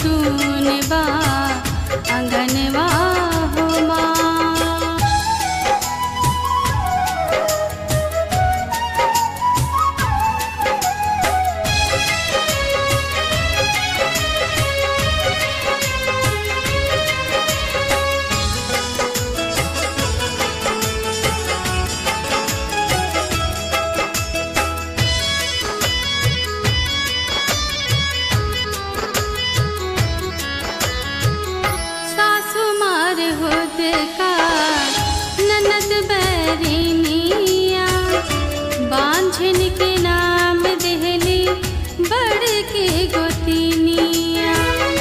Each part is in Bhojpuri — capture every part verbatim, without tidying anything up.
सुन बा अंगनवा हो माँ। बांझन के नाम देहली बड़ के गोतिनिया।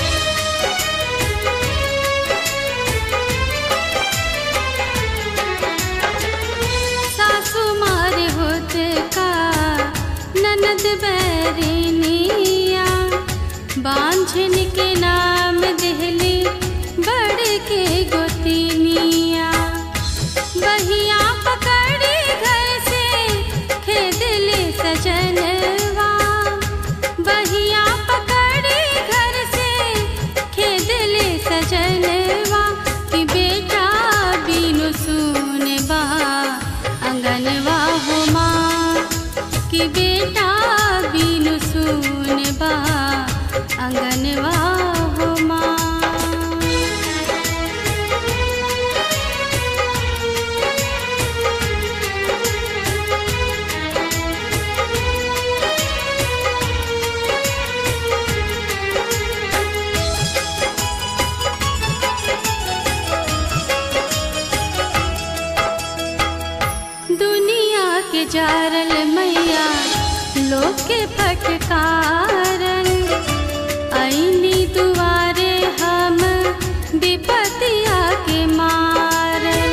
सासु मार होत का ननद बैरिनिया। बांझन के नाम देहली बड़ के गोतिनिया। बहिया पकड़ी घर से खेदले सजनवा। बहिया पकड़ी घर से खेदले सजनवा। कि बेटा बिनु सुन बा अंगनवा हो माँ। कि बेटा बिनु सुन बा अंगनवा हो माँ। के जारल मैया लोग के फटकारन। आईनी दुआरे हम विपतिया के मारल।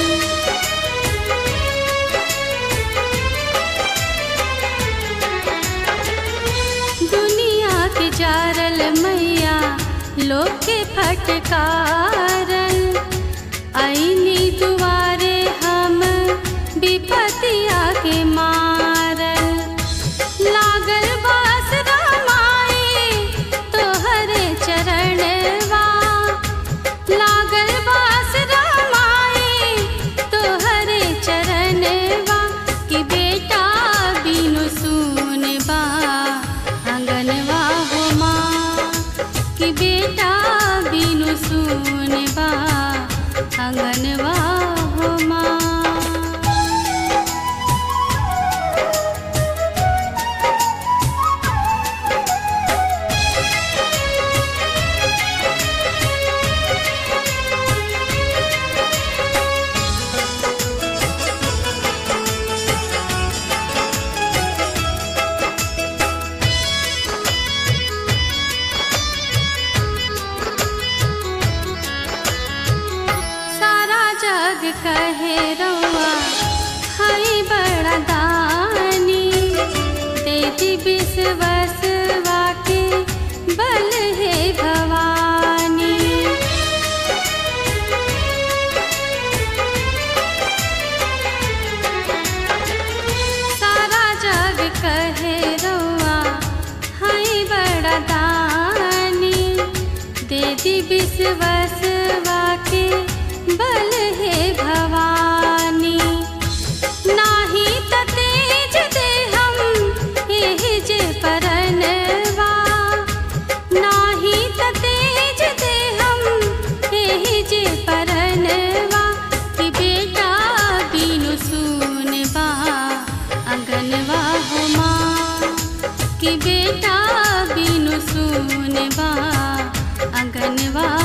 दुनिया के जारल मैया लोग के फटकारन। आईनी दुआरे हम विपतिया के मारल। लागल बास रामाई तोहरे चरणवा। लागल बास रामाई तोहरे चरणवा। कि बेटा बिनु सुन बा अंगनवा हो माँ। कि बेटा बिनु सुन बा अंगनवा हो माँ। कहे रउआ हई बड़ा दानी। देती विश्वसवा के बल है भवानी। सारा जग कहे रउआ हई बड़ा दानी। देती विश्वसवा के बल है भवानी। नाही त तेज दे हम एहि जे परनवा। नाही त तेज दे हम एहि जे परनवा। कि बेटा बिनु सुन बा अंगनवा हो माँ। कि बेटा बिनु सुन बा अंगनवा